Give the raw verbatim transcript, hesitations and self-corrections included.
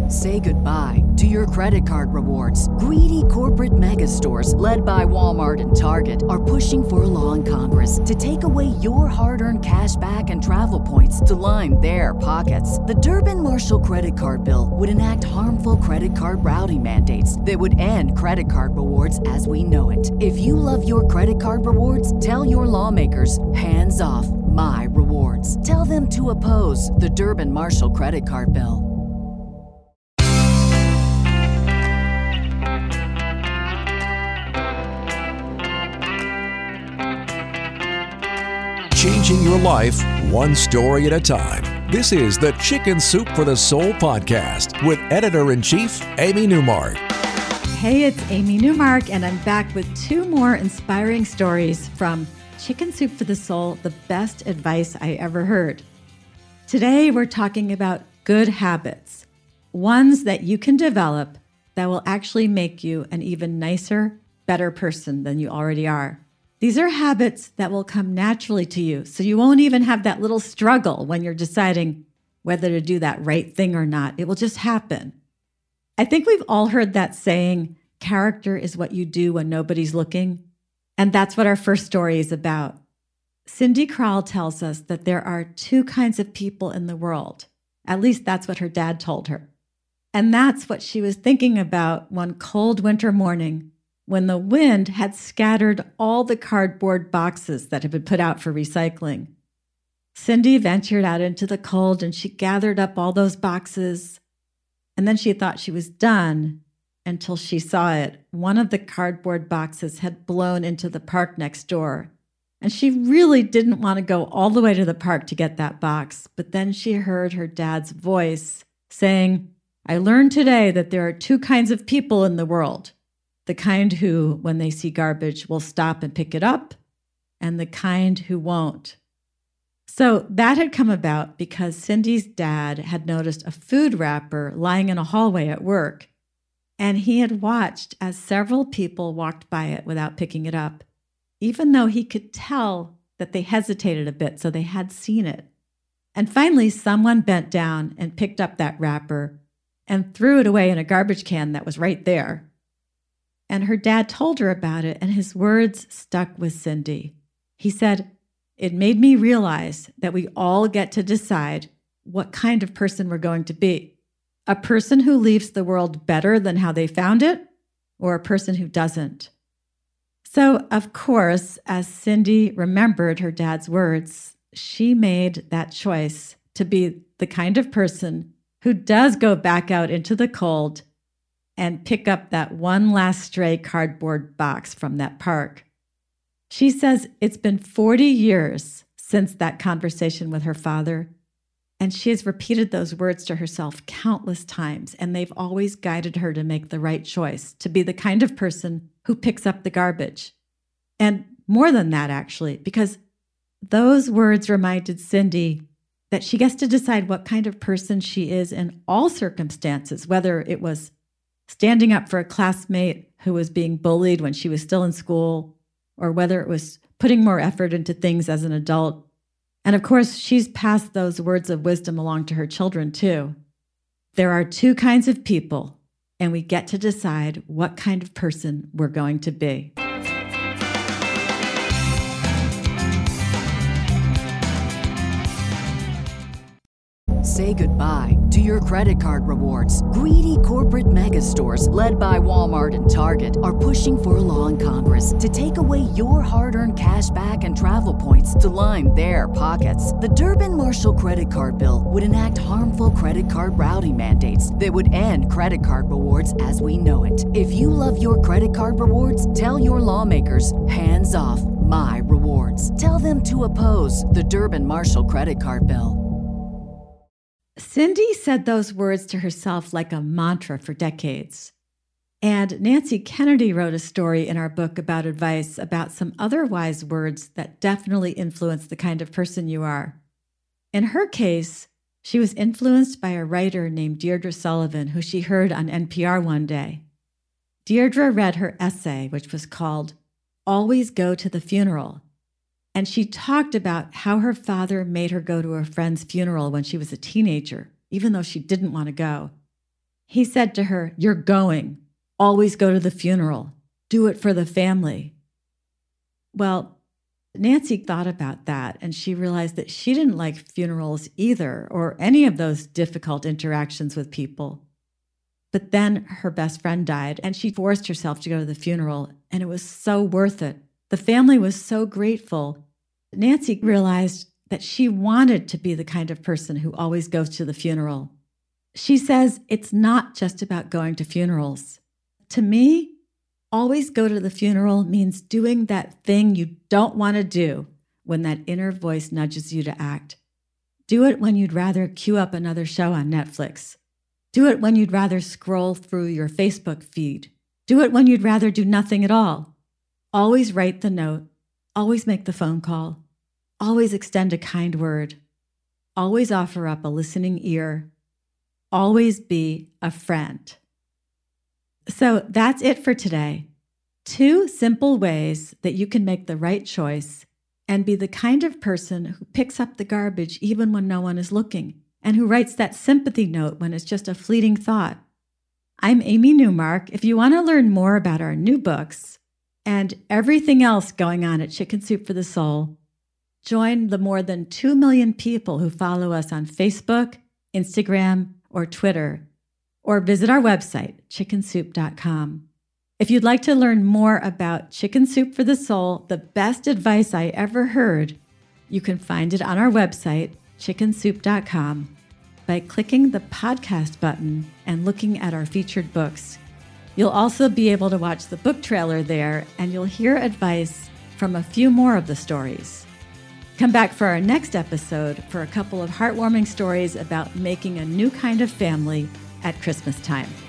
Say goodbye to your credit card rewards. Greedy corporate mega stores, led by Walmart and Target, are pushing for a law in Congress to take away your hard-earned cash back and travel points to line their pockets. The Durbin-Marshall credit card bill would enact harmful credit card routing mandates that would end credit card rewards as we know it. If you love your credit card rewards, tell your lawmakers, hands off my rewards. Tell them to oppose the Durbin-Marshall credit card bill. Changing your life one story at a time. This is the Chicken Soup for the Soul podcast with Editor-in-Chief Amy Newmark. Hey, it's Amy Newmark, and I'm back with two more inspiring stories from Chicken Soup for the Soul, the best advice I ever heard. Today, we're talking about good habits, ones that you can develop that will actually make you an even nicer, better person than you already are. These are habits that will come naturally to you, so you won't even have that little struggle when you're deciding whether to do that right thing or not. It will just happen. I think we've all heard that saying, character is what you do when nobody's looking. And that's what our first story is about. Cindy Krall tells us that there are two kinds of people in the world. At least that's what her dad told her. And that's what she was thinking about one cold winter morning when the wind had scattered all the cardboard boxes that had been put out for recycling. Cindy ventured out into the cold and she gathered up all those boxes. And then she thought she was done until she saw it. One of the cardboard boxes had blown into the park next door. And she really didn't want to go all the way to the park to get that box. But then she heard her dad's voice saying, "I learned today that there are two kinds of people in the world. The kind who, when they see garbage, will stop and pick it up, and the kind who won't." So that had come about because Cindy's dad had noticed a food wrapper lying in a hallway at work, and he had watched as several people walked by it without picking it up, even though he could tell that they hesitated a bit, so they had seen it. And finally, someone bent down and picked up that wrapper and threw it away in a garbage can that was right there. And her dad told her about it, and his words stuck with Cindy. He said, "It made me realize that we all get to decide what kind of person we're going to be. A person who leaves the world better than how they found it, or a person who doesn't." So, of course, as Cindy remembered her dad's words, she made that choice to be the kind of person who does go back out into the cold and pick up that one last stray cardboard box from that park. She says it's been forty years since that conversation with her father, and she has repeated those words to herself countless times, and they've always guided her to make the right choice, to be the kind of person who picks up the garbage. And more than that, actually, because those words reminded Cindy that she gets to decide what kind of person she is in all circumstances, whether it was standing up for a classmate who was being bullied when she was still in school, or whether it was putting more effort into things as an adult. And of course, she's passed those words of wisdom along to her children too. There are two kinds of people, and we get to decide what kind of person we're going to be. Say goodbye to your credit card rewards. Greedy corporate mega stores, led by Walmart and Target, are pushing for a law in Congress to take away your hard-earned cash back and travel points to line their pockets. The Durbin-Marshall credit card bill would enact harmful credit card routing mandates that would end credit card rewards as we know it. If you love your credit card rewards, tell your lawmakers, hands off my rewards. Tell them to oppose the Durbin-Marshall credit card bill. Cindy said those words to herself like a mantra for decades. And Nancy Kennedy wrote a story in our book about advice about some other wise words that definitely influence the kind of person you are. In her case, she was influenced by a writer named Deirdre Sullivan, who she heard on N P R one day. Deirdre read her essay, which was called Always Go to the Funeral. And she talked about how her father made her go to a friend's funeral when she was a teenager, even though she didn't want to go. He said to her, "You're going. Always go to the funeral. Do it for the family." Well, Nancy thought about that, and she realized that she didn't like funerals either, or any of those difficult interactions with people. But then her best friend died, and she forced herself to go to the funeral, and it was so worth it. The family was so grateful. Nancy realized that she wanted to be the kind of person who always goes to the funeral. She says it's not just about going to funerals. To me, always go to the funeral means doing that thing you don't want to do when that inner voice nudges you to act. Do it when you'd rather queue up another show on Netflix. Do it when you'd rather scroll through your Facebook feed. Do it when you'd rather do nothing at all. Always write the note. Always make the phone call. Always extend a kind word. Always offer up a listening ear. Always be a friend. So that's it for today. Two simple ways that you can make the right choice and be the kind of person who picks up the garbage even when no one is looking, and who writes that sympathy note when it's just a fleeting thought. I'm Amy Newmark. If you want to learn more about our new books and everything else going on at Chicken Soup for the Soul, join the more than two million people who follow us on Facebook, Instagram, or Twitter, or visit our website, chicken soup dot com. If you'd like to learn more about Chicken Soup for the Soul, the best advice I ever heard, you can find it on our website, chicken soup dot com, by clicking the podcast button and looking at our featured books. You'll also be able to watch the book trailer there, and you'll hear advice from a few more of the stories. Come back for our next episode for a couple of heartwarming stories about making a new kind of family at Christmas time.